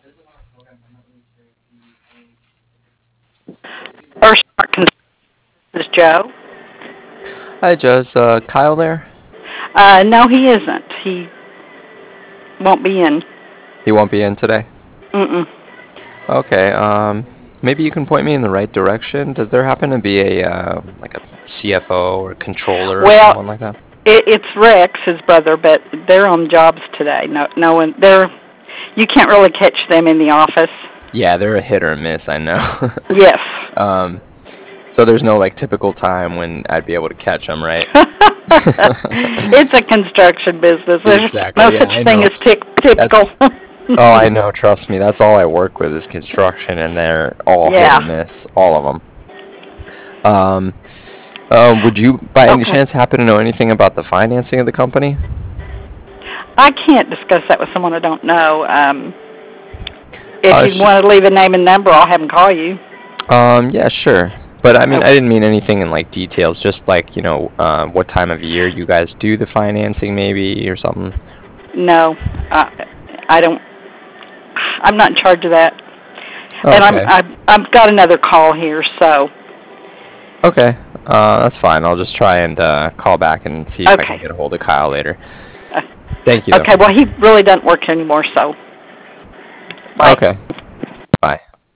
First, this is Joe. Hi, Joe. Is Kyle there? No, he isn't. He won't be in. He won't be in today. Mm-mm. Okay. Maybe you can point me in the right direction. Does there happen to be a like a CFO or controller or Well, someone like that? it's Rex, his brother, but they're on jobs today. No one. You can't really catch them in the office. Yeah, they're a hit or miss, I know. Yes. Um, so there's no like typical time when I'd be able to catch them, right? It's a construction business. There's no Exactly. Yeah, such I thing know. as typical. That's Oh, I know. Trust me. That's all I work with is construction, and they're all hit Yeah. or miss, all of them. Um, would you, by any Okay. chance, happen to know anything about the financing of the company? I can't discuss that with someone I don't know. If you It's just, want to leave a name and number, I'll have them call you. yeah, sure. But I mean, I Okay. didn't mean anything in like details. Just like, what time of year you guys do the financing, maybe, or something. No, I don't. I'm not in charge of that. Oh, And okay. I've got another call here, so Okay. That's fine. I'll just try and call back and see if I can okay. get a hold of Kyle later. Uh, Thank you, though. okay. Well, he really doesn't work here anymore, so bye. Okay.